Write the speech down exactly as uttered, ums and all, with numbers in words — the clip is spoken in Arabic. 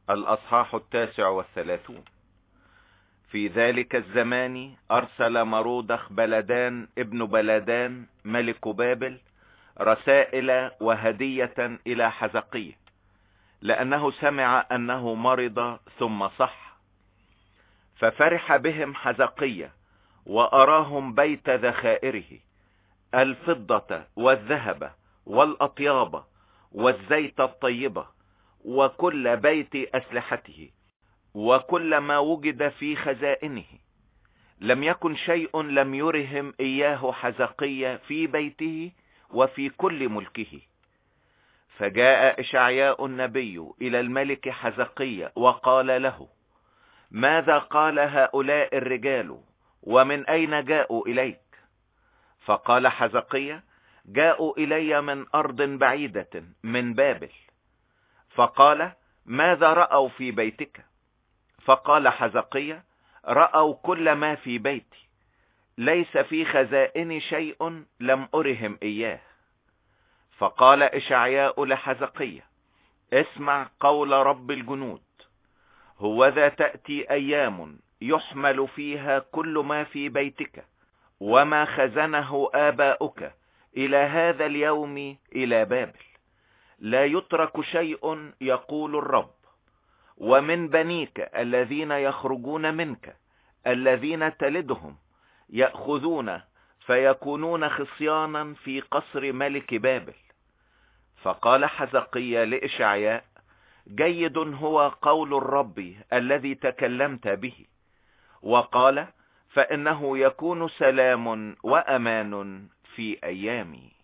الأصحاح التاسع والثلاثون. في ذلك الزمان أرسل مرودخ بلدان ابن بلدان ملك بابل رسائل وهدية إلى حزقية، لأنه سمع أنه مرض ثم صح. ففرح بهم حزقية وأراهم بيت ذخائره، الفضة والذهب والأطياب والزيت الطيبة وكل بيت أسلحته وكل ما وجد في خزائنه. لم يكن شيء لم يرهم إياه حزقية في بيته وفي كل ملكه. فجاء إشعياء النبي إلى الملك حزقية وقال له: ماذا قال هؤلاء الرجال ومن أين جاءوا إليك؟ فقال حزقية: جاءوا إلي من أرض بعيدة من بابل. فقال: ماذا رأوا في بيتك؟ فقال حزقية: رأوا كل ما في بيتي، ليس في خزائن شيء لم أرهم إياه. فقال إشعياء لحزقية: اسمع قول رب الجنود، هوذا تأتي أيام يحمل فيها كل ما في بيتك وما خزنه آباؤك إلى هذا اليوم إلى بابل، لا يترك شيء يقول الرب. ومن بنيك الذين يخرجون منك الذين تلدهم يأخذون فيكونون خصيانا في قصر ملك بابل. فقال حزقية لإشعياء: جيد هو قول الرب الذي تكلمت به. وقال: فإنه يكون سلام وأمان في أيامي.